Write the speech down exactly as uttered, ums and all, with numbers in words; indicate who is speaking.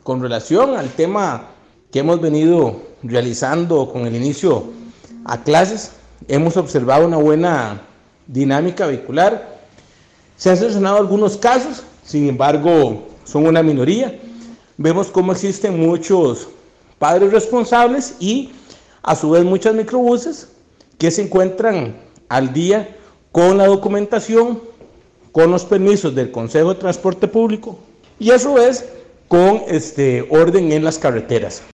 Speaker 1: con relación al tema que hemos venido realizando con el inicio a clases, hemos observado una buena dinámica vehicular. Se han seleccionado algunos casos, sin embargo, son una minoría. Vemos cómo existen muchos padres responsables y a su vez muchas microbuses que se encuentran al día con la documentación, con los permisos del Consejo de Transporte Público y a su vez con este orden en las carreteras.